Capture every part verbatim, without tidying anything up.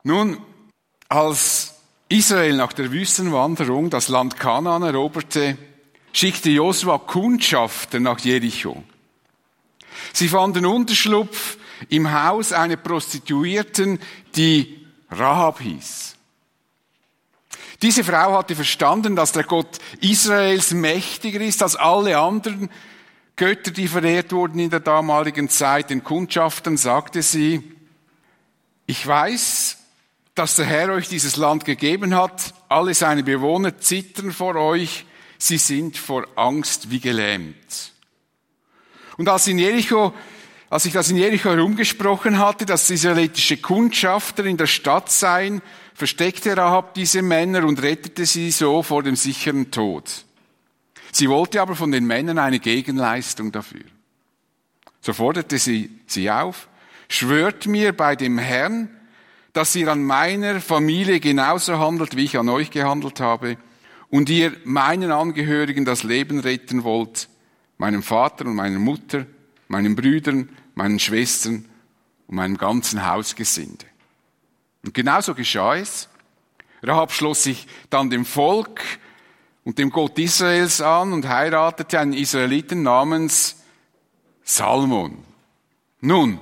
Nun, als Israel nach der Wüstenwanderung das Land Kanaan eroberte, schickte Josua Kundschafter nach Jericho. Sie fanden Unterschlupf im Haus einer Prostituierten, die Rahab hieß. Diese Frau hatte verstanden, dass der Gott Israels mächtiger ist als alle anderen Götter, die verehrt wurden in der damaligen Zeit. Den Kundschaftern sagte sie: Ich weiß, dass der Herr euch dieses Land gegeben hat. Alle seine Bewohner zittern vor euch. Sie sind vor Angst wie gelähmt. Und als in Jericho, als ich das in Jericho herumgesprochen hatte, dass israelitische Kundschafter in der Stadt seien, versteckte Rahab diese Männer und rettete sie so vor dem sicheren Tod. Sie wollte aber von den Männern eine Gegenleistung dafür. So forderte sie sie auf: Schwört mir bei dem Herrn, dass ihr an meiner Familie genauso handelt, wie ich an euch gehandelt habe, und ihr meinen Angehörigen das Leben retten wollt, meinem Vater und meiner Mutter, meinen Brüdern, meinen Schwestern und meinem ganzen Hausgesinde. Und genauso geschah es. Rahab schloss sich dann dem Volk und dem Gott Israels an und heiratete einen Israeliten namens Salmon. Nun,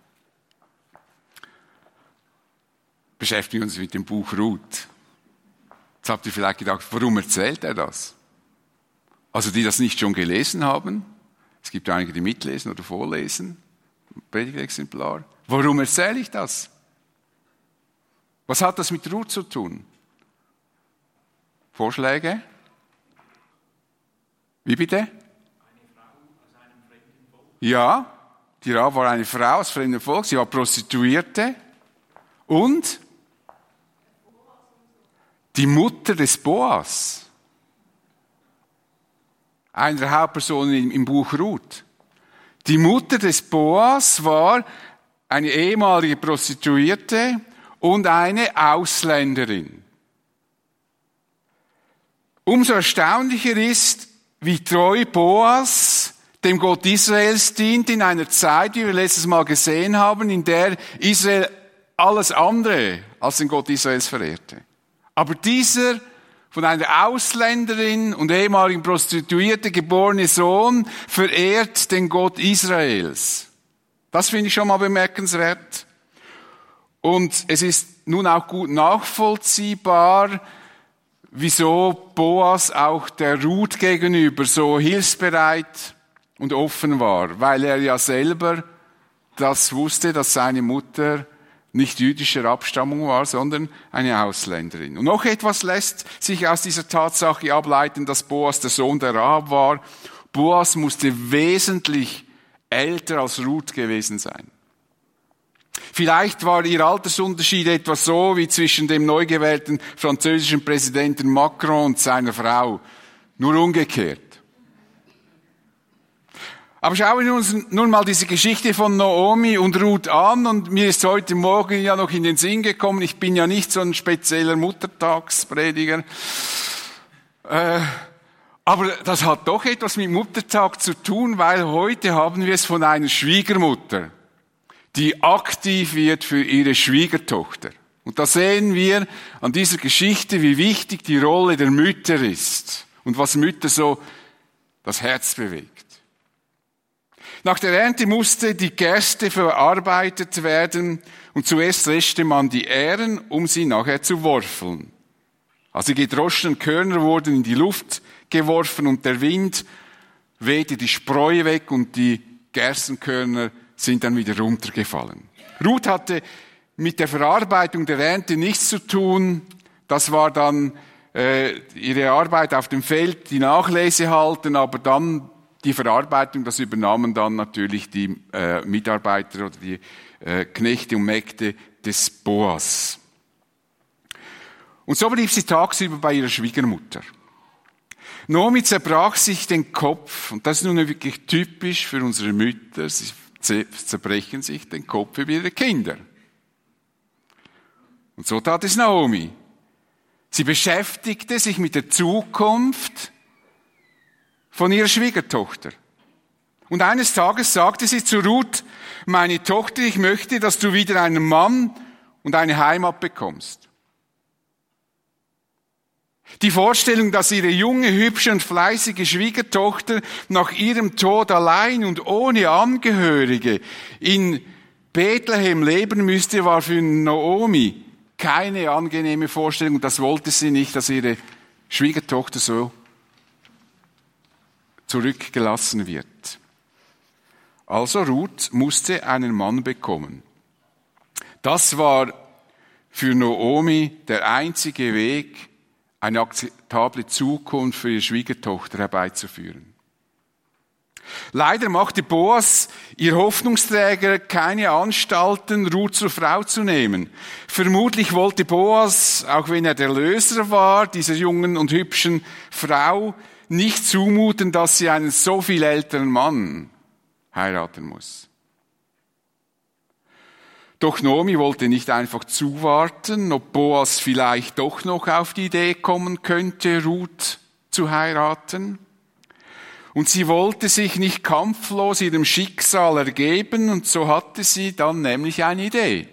beschäftigen wir uns mit dem Buch Ruth. Jetzt habt ihr vielleicht gedacht, warum erzählt er das? Also die das nicht schon gelesen haben, es gibt einige, die mitlesen oder vorlesen, Predigtexemplar. Warum erzähle ich das? Was hat das mit Ruth zu tun? Vorschläge? Wie bitte? Eine Frau aus einem fremden Volk. Ja, die Rahab war eine Frau aus fremdem Volk, sie war Prostituierte und die Mutter des Boas. Eine der Hauptpersonen im, im Buch Ruth. Die Mutter des Boas war eine ehemalige Prostituierte und eine Ausländerin. Umso erstaunlicher ist, wie treu Boas dem Gott Israels dient in einer Zeit, wie wir letztes Mal gesehen haben, in der Israel alles andere als den Gott Israels verehrte. Aber dieser von einer Ausländerin und ehemaligen Prostituierte geborene Sohn verehrt den Gott Israels. Das finde ich schon mal bemerkenswert. Und es ist nun auch gut nachvollziehbar, wieso Boas auch der Ruth gegenüber so hilfsbereit und offen war, weil er ja selber das wusste, dass seine Mutter nicht jüdischer Abstammung war, sondern eine Ausländerin. Und noch etwas lässt sich aus dieser Tatsache ableiten, dass Boas der Sohn der Rahab war. Boas musste wesentlich älter als Ruth gewesen sein. Vielleicht war ihr Altersunterschied etwa so wie zwischen dem neu gewählten französischen Präsidenten Macron und seiner Frau, nur umgekehrt. Aber schauen wir uns nun mal diese Geschichte von Naomi und Ruth an, und mir ist heute Morgen ja noch in den Sinn gekommen, ich bin ja nicht so ein spezieller Muttertagsprediger, äh, aber das hat doch etwas mit Muttertag zu tun, weil heute haben wir es von einer Schwiegermutter, die aktiv wird für ihre Schwiegertochter. Und da sehen wir an dieser Geschichte, wie wichtig die Rolle der Mütter ist und was Mütter so das Herz bewegt. Nach der Ernte musste die Gerste verarbeitet werden und zuerst dreschte man die Ähren, um sie nachher zu worfeln. Also die gedroschenen Körner wurden in die Luft geworfen und der Wind wehte die Spreu weg und die Gerstenkörner sind dann wieder runtergefallen. Ruth hatte mit der Verarbeitung der Ernte nichts zu tun. Das war dann äh, ihre Arbeit auf dem Feld, die Nachlese halten, aber dann die Verarbeitung, das übernahmen dann natürlich die äh, Mitarbeiter oder die äh, Knechte und Mägde des Boas. Und so blieb sie tagsüber bei ihrer Schwiegermutter. Naomi zerbrach sich den Kopf, und das ist nun wirklich typisch für unsere Mütter, sie zerbrechen sich den Kopf über ihre Kinder. Und so tat es Naomi. Sie beschäftigte sich mit der Zukunft von ihrer Schwiegertochter. Und eines Tages sagte sie zu Ruth: Meine Tochter, ich möchte, dass du wieder einen Mann und eine Heimat bekommst. Die Vorstellung, dass ihre junge, hübsche und fleißige Schwiegertochter nach ihrem Tod allein und ohne Angehörige in Bethlehem leben müsste, war für Naomi keine angenehme Vorstellung. Das wollte sie nicht, dass ihre Schwiegertochter so zurückgelassen wird. Also Ruth musste einen Mann bekommen. Das war für Naomi der einzige Weg, eine akzeptable Zukunft für ihre Schwiegertochter herbeizuführen. Leider machte Boas, ihr Hoffnungsträger, keine Anstalten, Ruth zur Frau zu nehmen. Vermutlich wollte Boas, auch wenn er der Löser war, dieser jungen und hübschen Frau, nicht zumuten, dass sie einen so viel älteren Mann heiraten muss. Doch Naomi wollte nicht einfach zuwarten, ob Boas vielleicht doch noch auf die Idee kommen könnte, Ruth zu heiraten. Und sie wollte sich nicht kampflos ihrem Schicksal ergeben, und so hatte sie dann nämlich eine Idee.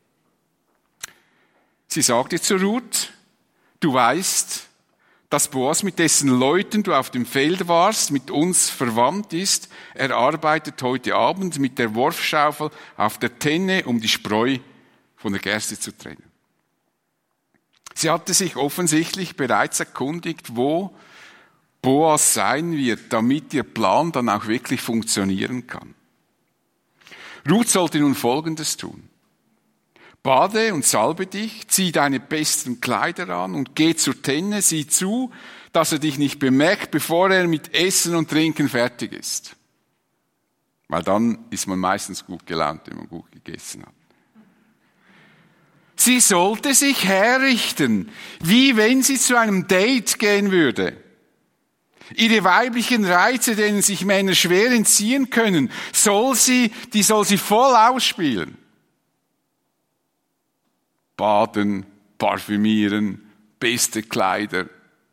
Sie sagte zu Ruth: Du weißt, dass Boas, mit dessen Leuten du auf dem Feld warst, mit uns verwandt ist. Er arbeitet heute Abend mit der Wurfschaufel auf der Tenne, um die Spreu von der Gerste zu trennen. Sie hatte sich offensichtlich bereits erkundigt, wo Boas sein wird, damit ihr Plan dann auch wirklich funktionieren kann. Ruth sollte nun Folgendes tun: Bade und salbe dich, zieh deine besten Kleider an und geh zur Tenne, sieh zu, dass er dich nicht bemerkt, bevor er mit Essen und Trinken fertig ist. Weil dann ist man meistens gut gelaunt, wenn man gut gegessen hat. Sie sollte sich herrichten, wie wenn sie zu einem Date gehen würde. Ihre weiblichen Reize, denen sich Männer schwer entziehen können, soll sie, die soll sie voll ausspielen. Baden, parfümieren, beste Kleider.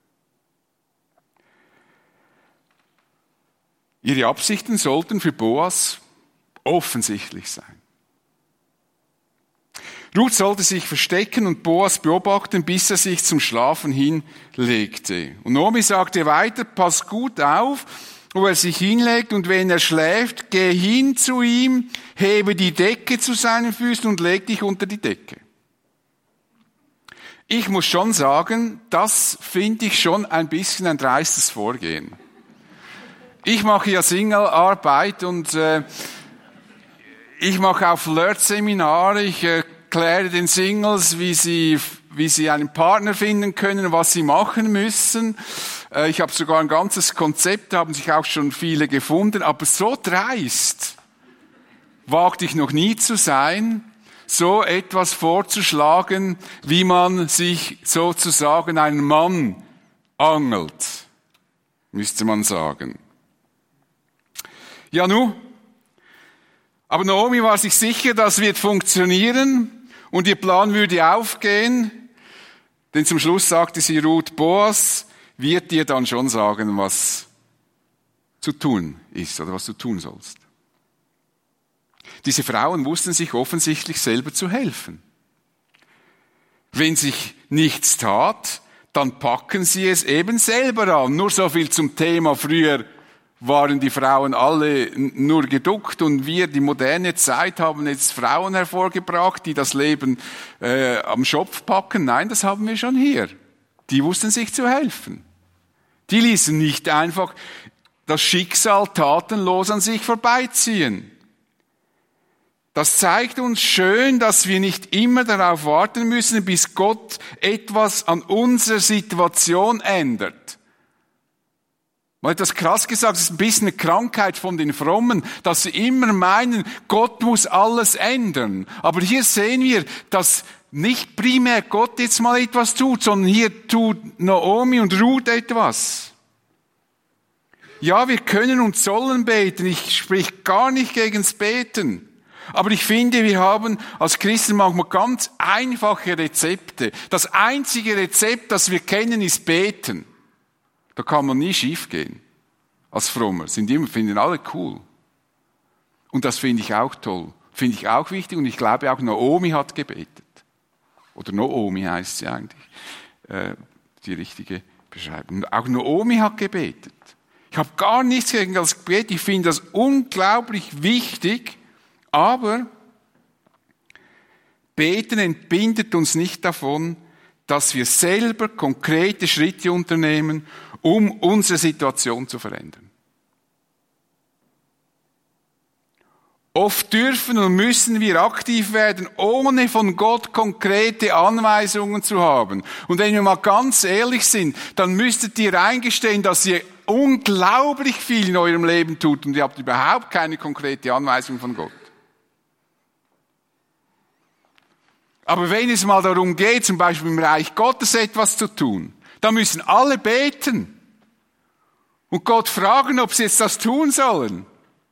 Ihre Absichten sollten für Boas offensichtlich sein. Ruth sollte sich verstecken und Boas beobachten, bis er sich zum Schlafen hinlegte. Und Naomi sagte weiter: Pass gut auf, wo er sich hinlegt, und wenn er schläft, geh hin zu ihm, hebe die Decke zu seinen Füßen und leg dich unter die Decke. Ich muss schon sagen, das finde ich schon ein bisschen ein dreistes Vorgehen. Ich mache ja Singlearbeit und äh, ich mache auch Flirt-Seminare. Ich erkläre den Singles, wie sie, wie sie einen Partner finden können, was sie machen müssen. Äh, ich habe sogar ein ganzes Konzept, da haben sich auch schon viele gefunden. Aber so dreist wagte ich noch nie zu sein, so etwas vorzuschlagen, wie man sich sozusagen einen Mann angelt, müsste man sagen. Ja, nu, aber Naomi war sich sicher, das wird funktionieren und ihr Plan würde aufgehen, denn zum Schluss sagte sie Ruth: Boas wird dir dann schon sagen, was zu tun ist oder was du tun sollst. Diese Frauen wussten sich offensichtlich selber zu helfen. Wenn sich nichts tat, dann packen sie es eben selber an. Nur so viel zum Thema: Früher waren die Frauen alle nur geduckt und wir, die moderne Zeit, haben jetzt Frauen hervorgebracht, die das Leben äh, am Schopf packen. Nein, das haben wir schon hier. Die wussten sich zu helfen. Die ließen nicht einfach das Schicksal tatenlos an sich vorbeiziehen. Das zeigt uns schön, dass wir nicht immer darauf warten müssen, bis Gott etwas an unserer Situation ändert. Mal etwas krass gesagt, es ist ein bisschen eine Krankheit von den Frommen, dass sie immer meinen, Gott muss alles ändern. Aber hier sehen wir, dass nicht primär Gott jetzt mal etwas tut, sondern hier tut Naomi und Ruth etwas. Ja, wir können und sollen beten. Ich sprich gar nicht gegens Beten. Aber ich finde, wir haben als Christen manchmal ganz einfache Rezepte. Das einzige Rezept, das wir kennen, ist Beten. Da kann man nie schief gehen. Als Frommer. Sind immer, finden alle cool. Und das finde ich auch toll. Finde ich auch wichtig und ich glaube auch Naomi hat gebetet. Oder Naomi heißt sie eigentlich, äh, die richtige Beschreibung. Auch Naomi hat gebetet. Ich habe gar nichts gegen das Gebet, ich finde das unglaublich wichtig, aber Beten entbindet uns nicht davon, dass wir selber konkrete Schritte unternehmen, um unsere Situation zu verändern. Oft dürfen und müssen wir aktiv werden, ohne von Gott konkrete Anweisungen zu haben. Und wenn wir mal ganz ehrlich sind, dann müsstet ihr eingestehen, dass ihr unglaublich viel in eurem Leben tut und ihr habt überhaupt keine konkrete Anweisung von Gott. Aber wenn es mal darum geht, zum Beispiel im Reich Gottes etwas zu tun, dann müssen alle beten und Gott fragen, ob sie jetzt das tun sollen.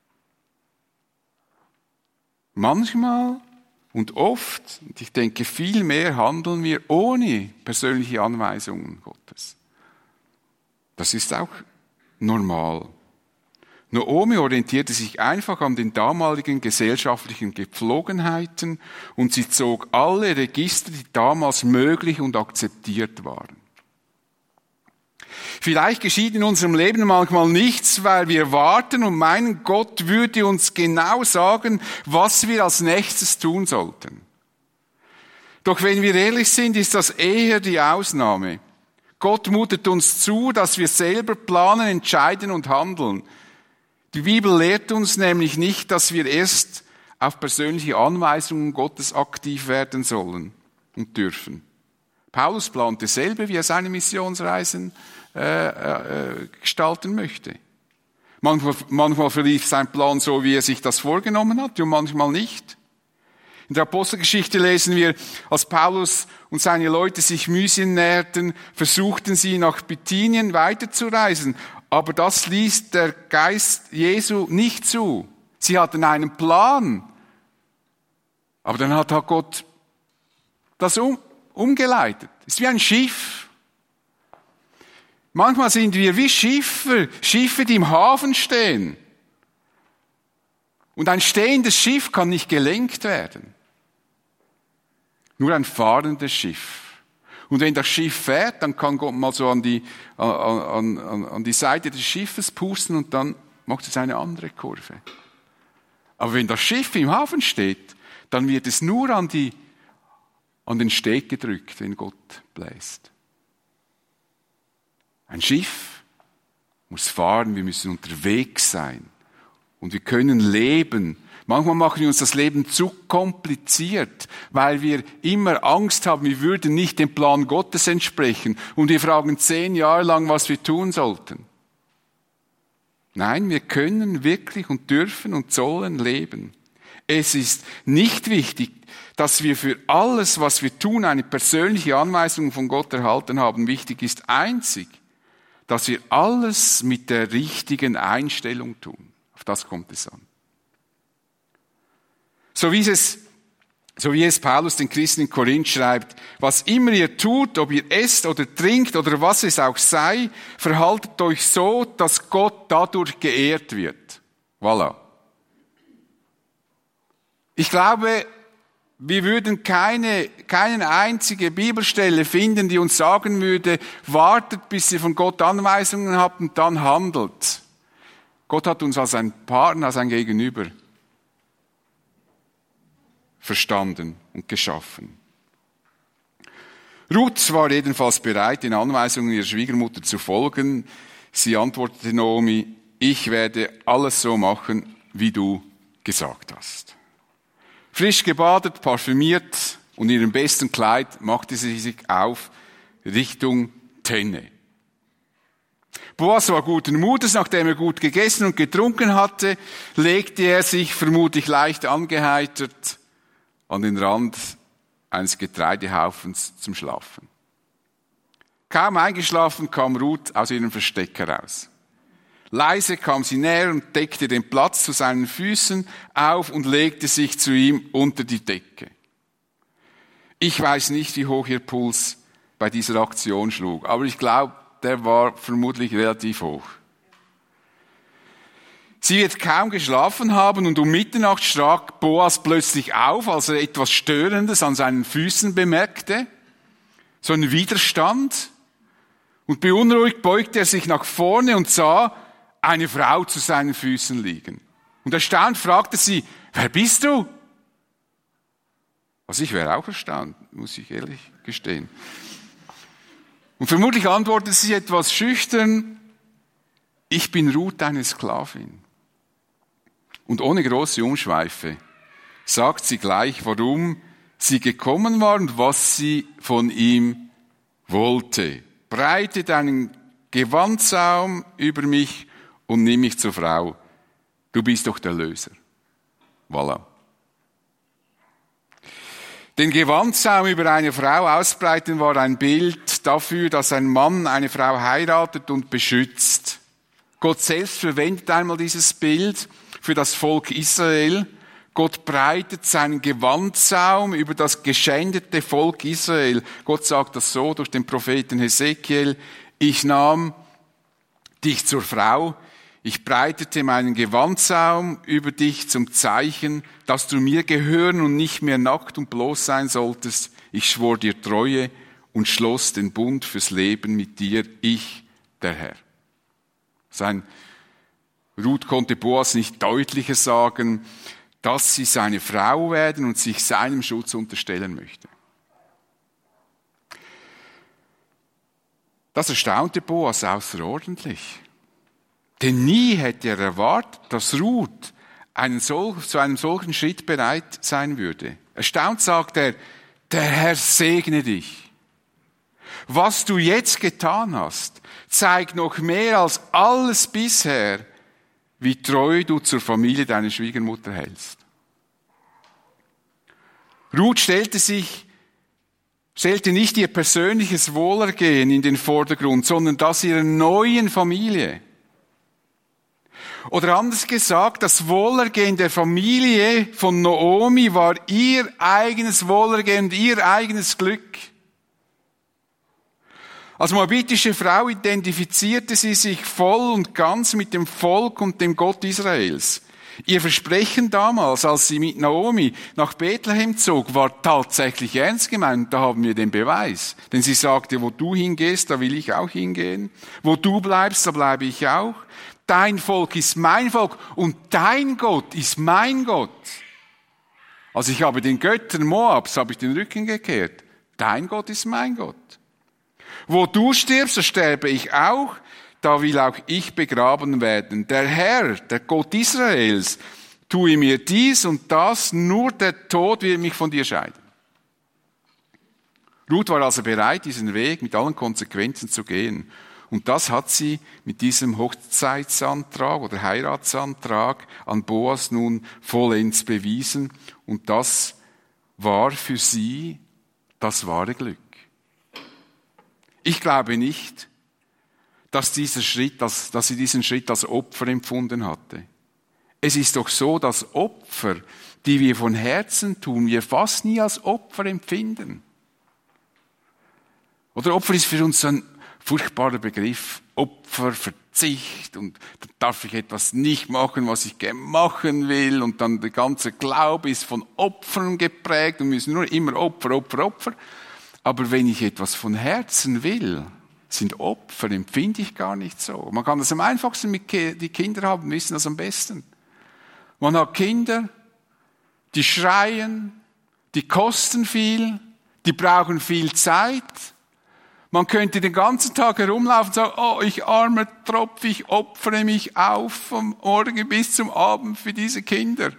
Manchmal und oft, und ich denke viel mehr, handeln wir ohne persönliche Anweisungen Gottes. Das ist auch normal. Naomi orientierte sich einfach an den damaligen gesellschaftlichen Gepflogenheiten und sie zog alle Register, die damals möglich und akzeptiert waren. Vielleicht geschieht in unserem Leben manchmal nichts, weil wir warten und meinen, Gott würde uns genau sagen, was wir als nächstes tun sollten. Doch wenn wir ehrlich sind, ist das eher die Ausnahme. Gott mutet uns zu, dass wir selber planen, entscheiden und handeln. Die Bibel lehrt uns nämlich nicht, dass wir erst auf persönliche Anweisungen Gottes aktiv werden sollen und dürfen. Paulus plante selber, wie er seine Missionsreisen äh, äh, gestalten möchte. Manchmal, manchmal verlief sein Plan so, wie er sich das vorgenommen hat, und manchmal nicht. In der Apostelgeschichte lesen wir, als Paulus und seine Leute sich Mysien näherten, versuchten sie nach Bithynien weiterzureisen. Aber das ließ der Geist Jesu nicht zu. Sie hatten einen Plan. Aber dann hat Gott das um, umgeleitet. Es ist wie ein Schiff. Manchmal sind wir wie Schiffer, Schiffe, die im Hafen stehen. Und ein stehendes Schiff kann nicht gelenkt werden. Nur ein fahrendes Schiff. Und wenn das Schiff fährt, dann kann Gott mal so an die, an, an, an die Seite des Schiffes pusten und dann macht es eine andere Kurve. Aber wenn das Schiff im Hafen steht, dann wird es nur an, die, an den Steg gedrückt, wenn Gott bläst. Ein Schiff muss fahren, wir müssen unterwegs sein. Und wir können leben. Manchmal machen wir uns das Leben zu kompliziert, weil wir immer Angst haben, wir würden nicht dem Plan Gottes entsprechen. Und wir fragen zehn Jahre lang, was wir tun sollten. Nein, wir können wirklich und dürfen und sollen leben. Es ist nicht wichtig, dass wir für alles, was wir tun, eine persönliche Anweisung von Gott erhalten haben. Wichtig ist einzig, dass wir alles mit der richtigen Einstellung tun. Auf das kommt es an. So wie es, so wie es Paulus den Christen in Korinth schreibt, was immer ihr tut, ob ihr esst oder trinkt oder was es auch sei, verhaltet euch so, dass Gott dadurch geehrt wird. Voilà. Ich glaube, wir würden keine, keine einzige Bibelstelle finden, die uns sagen würde, wartet, bis ihr von Gott Anweisungen habt und dann handelt. Gott hat uns als ein Partner, als ein Gegenüber verstanden und geschaffen. Ruth war jedenfalls bereit, den Anweisungen ihrer Schwiegermutter zu folgen. Sie antwortete Naomi, ich werde alles so machen, wie du gesagt hast. Frisch gebadet, parfümiert und in ihrem besten Kleid machte sie sich auf Richtung Tenne. Boas war guten Mutes, nachdem er gut gegessen und getrunken hatte, legte er sich, vermutlich leicht angeheitert, an den Rand eines Getreidehaufens zum Schlafen. Kaum eingeschlafen kam Ruth aus ihrem Versteck heraus. Leise kam sie näher und deckte den Platz zu seinen Füßen auf und legte sich zu ihm unter die Decke. Ich weiß nicht, wie hoch ihr Puls bei dieser Aktion schlug, aber ich glaube, der war vermutlich relativ hoch. Sie wird kaum geschlafen haben und um Mitternacht schrak Boas plötzlich auf, als er etwas Störendes an seinen Füßen bemerkte. So ein Widerstand. Und beunruhigt beugte er sich nach vorne und sah eine Frau zu seinen Füßen liegen. Und erstaunt fragte sie, wer bist du? Also ich wäre auch erstaunt, muss ich ehrlich gestehen. Und vermutlich antwortete sie etwas schüchtern, ich bin Ruth, deine Sklavin. Und ohne große Umschweife sagt sie gleich, warum sie gekommen war und was sie von ihm wollte. Breite deinen Gewandsaum über mich und nimm mich zur Frau. Du bist doch der Löser. Voilà. Den Gewandsaum über eine Frau ausbreiten war ein Bild dafür, dass ein Mann eine Frau heiratet und beschützt. Gott selbst verwendet einmal dieses Bild für das Volk Israel. Gott breitet seinen Gewandsaum über das geschändete Volk Israel. Gott sagt das so durch den Propheten Hesekiel. Ich nahm dich zur Frau. Ich breitete meinen Gewandsaum über dich zum Zeichen, dass du mir gehören und nicht mehr nackt und bloß sein solltest. Ich schwor dir Treue und schloss den Bund fürs Leben mit dir, ich, der Herr. Sein Ruth konnte Boas nicht deutlicher sagen, dass sie seine Frau werden und sich seinem Schutz unterstellen möchte. Das erstaunte Boas außerordentlich. Denn nie hätte er erwartet, dass Ruth einen sol- zu einem solchen Schritt bereit sein würde. Erstaunt sagt er, der Herr segne dich. Was du jetzt getan hast, zeigt noch mehr als alles bisher, wie treu du zur Familie deiner Schwiegermutter hältst. Ruth stellte sich, stellte nicht ihr persönliches Wohlergehen in den Vordergrund, sondern das ihrer neuen Familie. Oder anders gesagt, das Wohlergehen der Familie von Naomi war ihr eigenes Wohlergehen und ihr eigenes Glück. Als moabitische Frau identifizierte sie sich voll und ganz mit dem Volk und dem Gott Israels. Ihr Versprechen damals, als sie mit Naomi nach Bethlehem zog, war tatsächlich ernst gemeint. Da haben wir den Beweis. Denn sie sagte, wo du hingehst, da will ich auch hingehen. Wo du bleibst, da bleibe ich auch. Dein Volk ist mein Volk und dein Gott ist mein Gott. Also ich habe den Göttern Moabs, habe ich den Rücken gekehrt. Dein Gott ist mein Gott. Wo du stirbst, so sterbe ich auch. Da will auch ich begraben werden. Der Herr, der Gott Israels, tue mir dies und das, nur der Tod wird mich von dir scheiden. Ruth war also bereit, diesen Weg mit allen Konsequenzen zu gehen. Und das hat sie mit diesem Hochzeitsantrag oder Heiratsantrag an Boas nun vollends bewiesen. Und das war für sie das wahre Glück. Ich glaube nicht, dass dieser Schritt, dass, dass sie diesen Schritt als Opfer empfunden hatte. Es ist doch so, dass Opfer, die wir von Herzen tun, wir fast nie als Opfer empfinden. Oder Opfer ist für uns so ein furchtbarer Begriff. Opfer, Verzicht und da darf ich etwas nicht machen, was ich gerne machen will und dann der ganze Glaube ist von Opfern geprägt und wir müssen nur immer Opfer, Opfer, Opfer. Aber wenn ich etwas von Herzen will, sind Opfer, empfinde ich gar nicht so. Man kann das am einfachsten mit Ki- die Kinder haben, wissen das am besten. Man hat Kinder, die schreien, die kosten viel, die brauchen viel Zeit. Man könnte den ganzen Tag herumlaufen und sagen, oh, ich armer Tropf, ich opfere mich auf vom Morgen bis zum Abend für diese Kinder.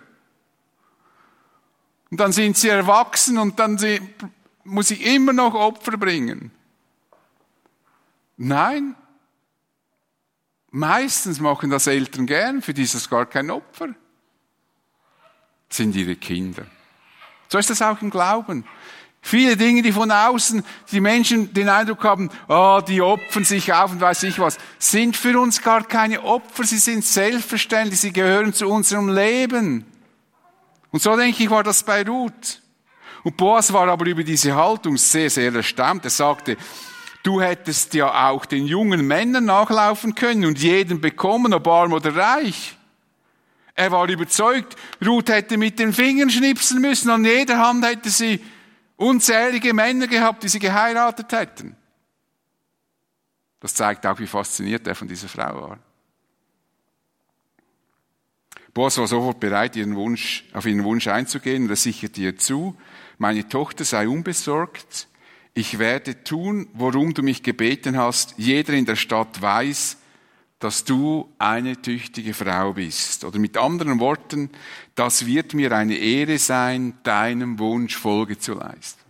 Und dann sind sie erwachsen und dann sie, muss ich immer noch Opfer bringen. Nein, meistens machen das Eltern gern, für die ist das gar kein Opfer. Das sind ihre Kinder. So ist das auch im Glauben. Viele Dinge, die von außen die Menschen den Eindruck haben, oh, die opfern sich auf und weiß ich was, sind für uns gar keine Opfer, sie sind selbstverständlich, sie gehören zu unserem Leben. Und so denke ich, war das bei Ruth. Und Boas war aber über diese Haltung sehr, sehr erstaunt. Er sagte, du hättest ja auch den jungen Männern nachlaufen können und jeden bekommen, ob arm oder reich. Er war überzeugt, Ruth hätte mit den Fingern schnipsen müssen. An jeder Hand hätte sie unzählige Männer gehabt, die sie geheiratet hätten. Das zeigt auch, wie fasziniert er von dieser Frau war. Boas war sofort bereit, ihren Wunsch, auf ihren Wunsch einzugehen, und er sicherte ihr zu: Meine Tochter, sei unbesorgt. Ich werde tun, worum du mich gebeten hast. Jeder in der Stadt weiß, dass du eine tüchtige Frau bist. Oder mit anderen Worten, das wird mir eine Ehre sein, deinem Wunsch Folge zu leisten.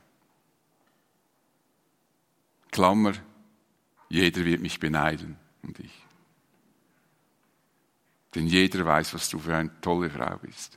Klammer, jeder wird mich beneiden, und ich. Denn jeder weiß, was du für eine tolle Frau bist.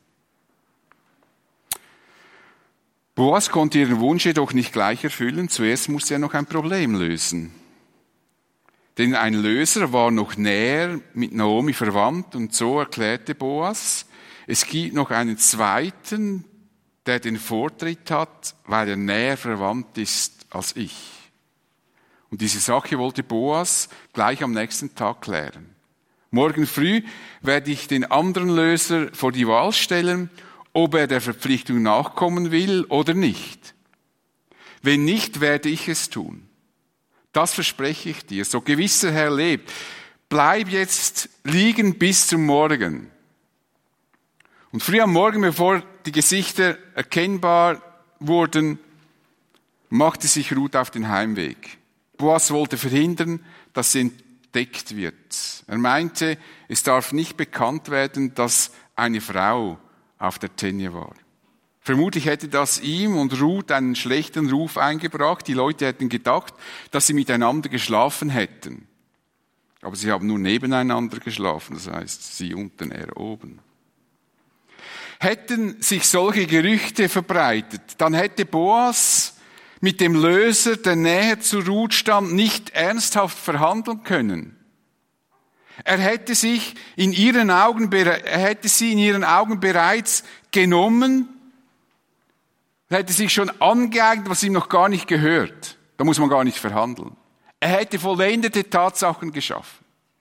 Boas konnte ihren Wunsch jedoch nicht gleich erfüllen. Zuerst musste er noch ein Problem lösen. Denn ein Löser war noch näher mit Naomi verwandt, und so erklärte Boas, es gibt noch einen zweiten, der den Vortritt hat, weil er näher verwandt ist als ich. Und diese Sache wollte Boas gleich am nächsten Tag klären. Morgen früh werde ich den anderen Löser vor die Wahl stellen, ob er der Verpflichtung nachkommen will oder nicht. Wenn nicht, werde ich es tun. Das verspreche ich dir, so gewiss der Herr lebt. Bleib jetzt liegen bis zum Morgen. Und früh am Morgen, bevor die Gesichter erkennbar wurden, machte sich Ruth auf den Heimweg. Boas wollte verhindern, dass sie entdeckt wird. Er meinte, es darf nicht bekannt werden, dass eine Frau auf der Tenne war. Vermutlich hätte das ihm und Ruth einen schlechten Ruf eingebracht. Die Leute hätten gedacht, dass sie miteinander geschlafen hätten. Aber sie haben nur nebeneinander geschlafen, das heißt, sie unten, er oben. Hätten sich solche Gerüchte verbreitet, dann hätte Boas mit dem Löser, der näher zu Ruth stand, nicht ernsthaft verhandeln können. Er hätte sich in ihren Augen, er hätte sie in ihren Augen bereits genommen. Er hätte sich schon angeeignet, was ihm noch gar nicht gehört. Da muss man gar nicht verhandeln. Er hätte vollendete Tatsachen geschaffen.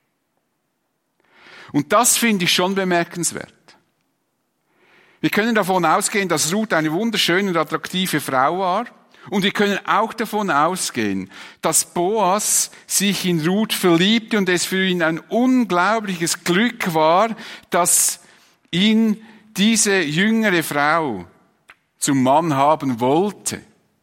Und das finde ich schon bemerkenswert. Wir können davon ausgehen, dass Ruth eine wunderschöne und attraktive Frau war. Und wir können auch davon ausgehen, dass Boas sich in Ruth verliebte und es für ihn ein unglaubliches Glück war, dass ihn diese jüngere Frau zum Mann haben wollte.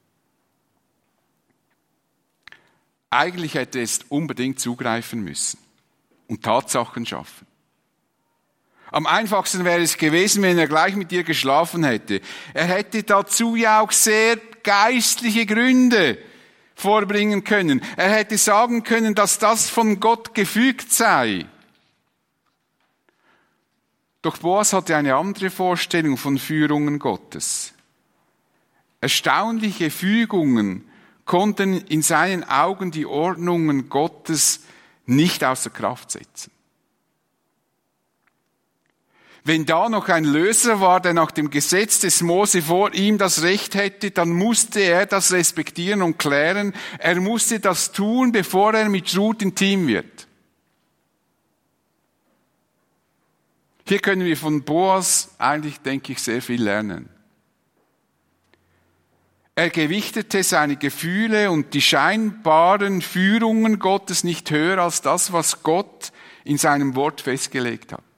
Eigentlich hätte es unbedingt zugreifen müssen und Tatsachen schaffen. Am einfachsten wäre es gewesen, wenn er gleich mit ihr geschlafen hätte. Er hätte dazu ja auch sehr geistliche Gründe vorbringen können. Er hätte sagen können, dass das von Gott gefügt sei. Doch Boas hatte eine andere Vorstellung von Führungen Gottes. Erstaunliche Fügungen konnten in seinen Augen die Ordnungen Gottes nicht außer Kraft setzen. Wenn da noch ein Löser war, der nach dem Gesetz des Mose vor ihm das Recht hätte, dann musste er das respektieren und klären. Er musste das tun, bevor er mit Ruth intim wird. Hier können wir von Boas eigentlich, denke ich, sehr viel lernen. Er gewichtete seine Gefühle und die scheinbaren Führungen Gottes nicht höher als das, was Gott in seinem Wort festgelegt hat.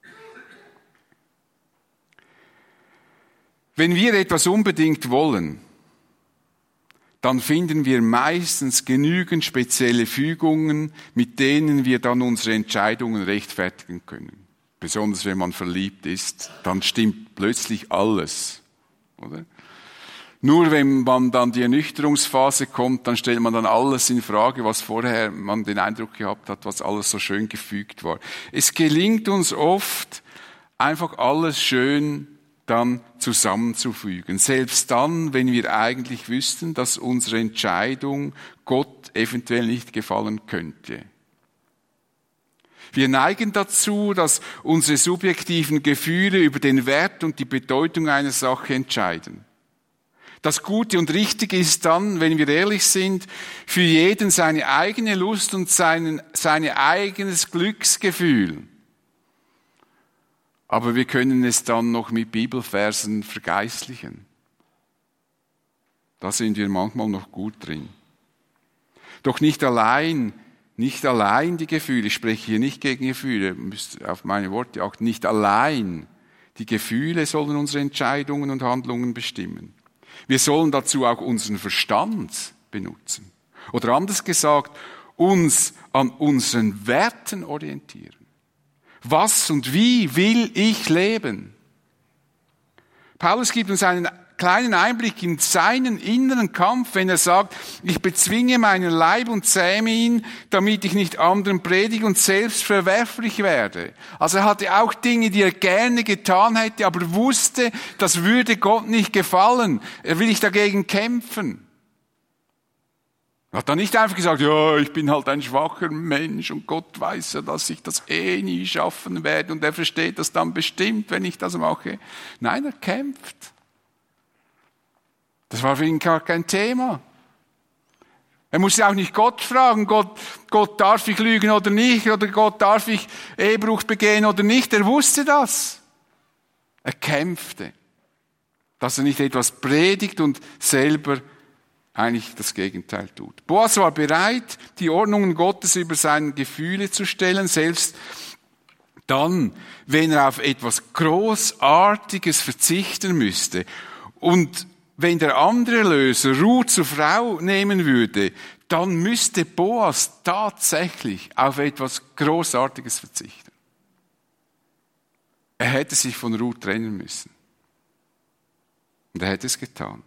Wenn wir etwas unbedingt wollen, dann finden wir meistens genügend spezielle Fügungen, mit denen wir dann unsere Entscheidungen rechtfertigen können. Besonders wenn man verliebt ist, dann stimmt plötzlich alles, oder? Nur wenn man dann die Ernüchterungsphase kommt, dann stellt man dann alles in Frage, was vorher man den Eindruck gehabt hat, was alles so schön gefügt war. Es gelingt uns oft, einfach alles schön dann zusammenzufügen. Selbst dann, wenn wir eigentlich wüssten, dass unsere Entscheidung Gott eventuell nicht gefallen könnte. Wir neigen dazu, dass unsere subjektiven Gefühle über den Wert und die Bedeutung einer Sache entscheiden. Das Gute und Richtige ist dann, wenn wir ehrlich sind, für jeden seine eigene Lust und sein, seine eigenes Glücksgefühl. aber wir können es dann noch mit Bibelversen vergeistlichen. Da sind wir manchmal noch gut drin. Doch nicht allein, nicht allein die Gefühle, ich spreche hier nicht gegen Gefühle, müsst auf meine Worte achten, nicht allein die Gefühle sollen unsere Entscheidungen und Handlungen bestimmen. Wir sollen dazu auch unseren Verstand benutzen. Oder anders gesagt, uns an unseren Werten orientieren. Was und wie will ich leben? Paulus gibt uns einen kleinen Einblick in seinen inneren Kampf, wenn er sagt, ich bezwinge meinen Leib und zähme ihn, damit ich nicht anderen predige und selbst verwerflich werde. Also er hatte auch Dinge, die er gerne getan hätte, aber wusste, das würde Gott nicht gefallen. Er will ich dagegen kämpfen. Er hat dann nicht einfach gesagt, ja, ich bin halt ein schwacher Mensch und Gott weiß ja, dass ich das eh nie schaffen werde und er versteht das dann bestimmt, wenn ich das mache. Nein, er kämpft. Das war für ihn gar kein Thema. Er musste auch nicht Gott fragen, Gott, Gott, darf ich lügen oder nicht? Oder Gott, darf ich Ehebruch begehen oder nicht? Er wusste das. Er kämpfte, dass er nicht etwas predigt und selber eigentlich das Gegenteil tut. Boas war bereit, die Ordnungen Gottes über seine Gefühle zu stellen, selbst dann, wenn er auf etwas Großartiges verzichten müsste. Und wenn der andere Erlöser Ruth zur Frau nehmen würde, dann müsste Boas tatsächlich auf etwas Großartiges verzichten. Er hätte sich von Ruth trennen müssen. Und er hätte es getan.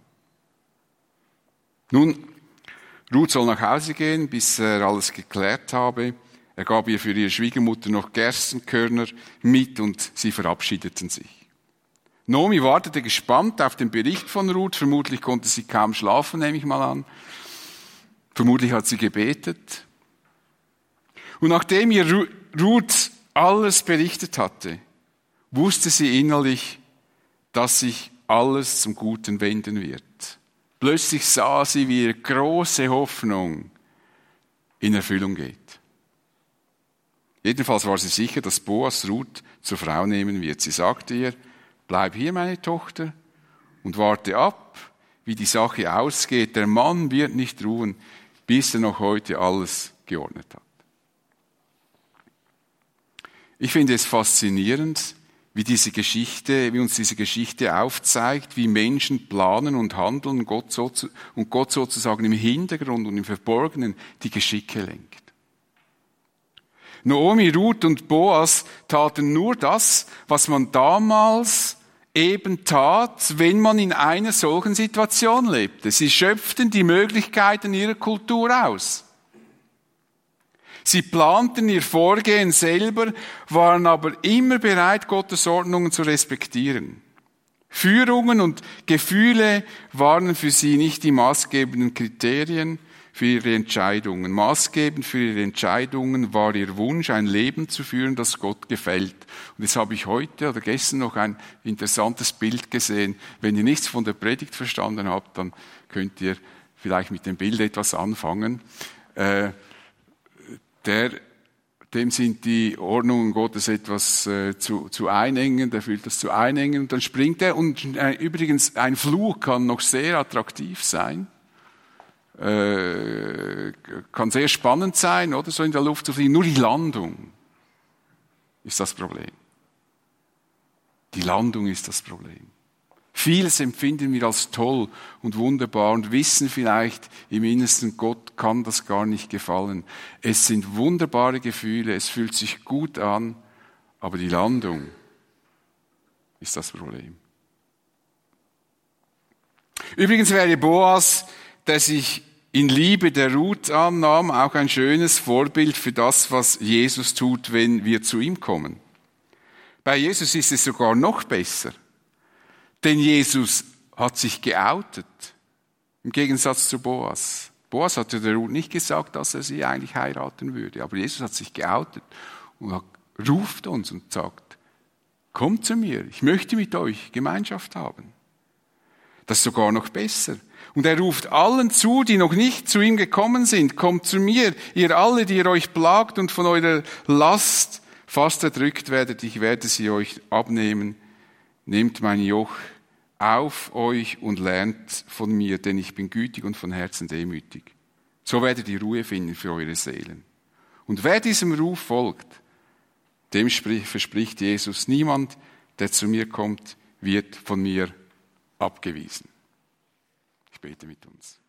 Nun, Ruth soll nach Hause gehen, bis er alles geklärt habe. Er gab ihr für ihre Schwiegermutter noch Gerstenkörner mit und sie verabschiedeten sich. Naomi wartete gespannt auf den Bericht von Ruth. Vermutlich konnte sie kaum schlafen, nehme ich mal an. Vermutlich hat sie gebetet. Und nachdem ihr Ruth alles berichtet hatte, wusste sie innerlich, dass sich alles zum Guten wenden wird. Plötzlich sah sie, wie ihre große Hoffnung in Erfüllung geht. Jedenfalls war sie sicher, dass Boas Ruth zur Frau nehmen wird. Sie sagte ihr, bleib hier, meine Tochter, und warte ab, wie die Sache ausgeht. Der Mann wird nicht ruhen, bis er noch heute alles geordnet hat. Ich finde es faszinierend, wie diese Geschichte, wie uns diese Geschichte aufzeigt, wie Menschen planen und handeln und Gott, so, und Gott sozusagen im Hintergrund und im Verborgenen die Geschicke lenkt. Naomi, Ruth und Boas taten nur das, was man damals eben tat, wenn man in einer solchen Situation lebte. Sie schöpften die Möglichkeiten ihrer Kultur aus. Sie planten ihr Vorgehen selber, waren aber immer bereit, Gottes Ordnungen zu respektieren. Führungen und Gefühle waren für sie nicht die maßgebenden Kriterien für ihre Entscheidungen. Maßgebend für ihre Entscheidungen war ihr Wunsch, ein Leben zu führen, das Gott gefällt. Und jetzt habe ich heute oder gestern noch ein interessantes Bild gesehen. Wenn ihr nichts von der Predigt verstanden habt, dann könnt ihr vielleicht mit dem Bild etwas anfangen. Äh, Der, dem sind die Ordnungen Gottes etwas äh, zu, zu einengen, der fühlt das zu einengen und dann springt er. Und äh, übrigens, ein Flug kann noch sehr attraktiv sein, äh, kann sehr spannend sein, oder so in der Luft zu fliegen. Nur die Landung ist das Problem. Die Landung ist das Problem. Vieles empfinden wir als toll und wunderbar und wissen vielleicht im Innersten, Gott kann das gar nicht gefallen. Es sind wunderbare Gefühle, es fühlt sich gut an, aber die Landung ist das Problem. Übrigens wäre Boas, der sich in Liebe der Ruth annahm, auch ein schönes Vorbild für das, was Jesus tut, wenn wir zu ihm kommen. Bei Jesus ist es sogar noch besser. Denn Jesus hat sich geoutet, im Gegensatz zu Boas. Boas hatte der Ruth nicht gesagt, dass er sie eigentlich heiraten würde, aber Jesus hat sich geoutet und ruft uns und sagt, kommt zu mir, ich möchte mit euch Gemeinschaft haben. Das ist sogar noch besser. Und er ruft allen zu, die noch nicht zu ihm gekommen sind, kommt zu mir, ihr alle, die ihr euch plagt und von eurer Last fast erdrückt werdet, ich werde sie euch abnehmen. Nehmt mein Joch auf euch und lernt von mir, denn ich bin gütig und von Herzen demütig. So werdet ihr Ruhe finden für eure Seelen. Und wer diesem Ruf folgt, dem verspricht Jesus, niemand, der zu mir kommt, wird von mir abgewiesen. Ich bete mit uns.